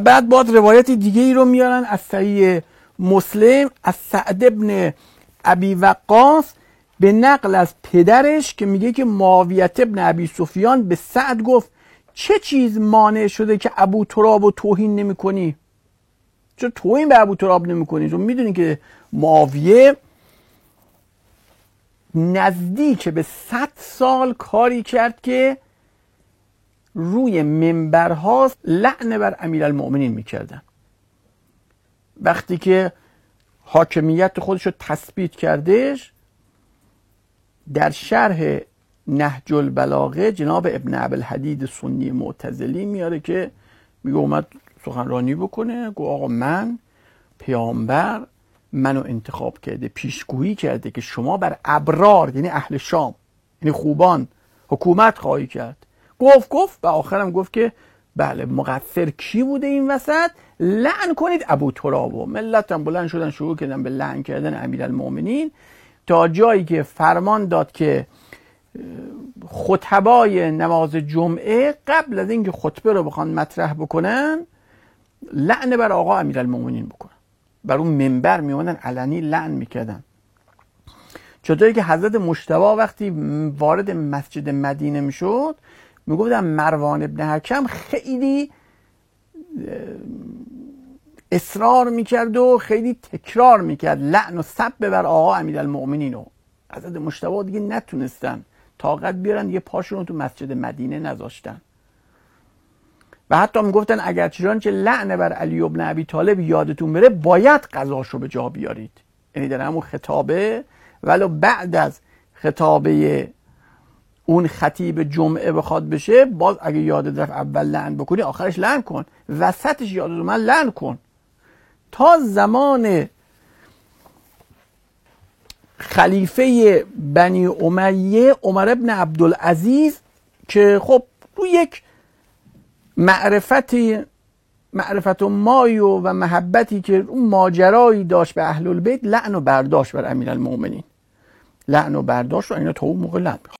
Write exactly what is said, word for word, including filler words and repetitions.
بعد باید روایت دیگه ای رو میارن از صحیح مسلم از سعد ابن ابی وقاص به نقل از پدرش که میگه که معاویه ابن ابی سفیان به سعد گفت چه چیز مانع شده که ابو تراب رو توهین نمی کنی؟ چرا توهین به ابو تراب نمی کنی؟ چون میدونی که معاویه نزدیک به صد سال کاری کرد که روی منبرها لعن بر امیرالمؤمنین میکردن. وقتی که حاکمیت خودش رو تثبیت کردش، در شرح نهج البلاغه جناب ابن ابوالحدید سنی معتزلی میاره که میگه اومد سخنرانی بکنه، گفت آقا من پیامبر منو انتخاب کرده، پیشگویی کرده که شما بر ابرار یعنی اهل شام یعنی خوبان حکومت خواهی کرد. گفت گفت و آخرم گفت که بله مقصر کی بوده این وسط؟ لعن کنید ابو ترابو. ملت هم بلند شدن شروع کردن به لعن کردن امیرالمؤمنین تا جایی که فرمان داد که خطبای نماز جمعه قبل از اینکه خطبه رو بخوان مطرح بکنن لعن بر آقا امیرالمؤمنین بکنن. بر اون منبر میومدن علنی لعن میکردن. چطوری که حضرت مجتبی وقتی وارد مسجد مدینه میشد میگفتن مروان ابن حکم خیلی اصرار میکرد و خیلی تکرار میکرد لعن و سب بر آقا امیرالمؤمنین رو. حضرت مجتبی دیگه نتونستن طاقت بیارن، یه پاشون رو تو مسجد مدینه نذاشتن و حتی میگفتن اگر چنانچه لعن بر علی ابن ابی طالب یادتون بره باید قضاشو به جا بیارید. یعنی در همون خطابه ولو بعد از خطابه اون خطیب جمعه بخواد بشه باز اگه یادت رفت اول لعن بکنی آخرش لعن کن، وسطش یادت اومد لعن کن. تا زمان خلیفه بنی امیه عمر ابن عبدالعزیز که خب رو یک معرفت معرفت و مایو و محبتی که اون ماجرایی داشت به اهل البیت لعن و برداشت بر امیرالمؤمنین، لعن و برداشت و اینا تا اون موقع لعن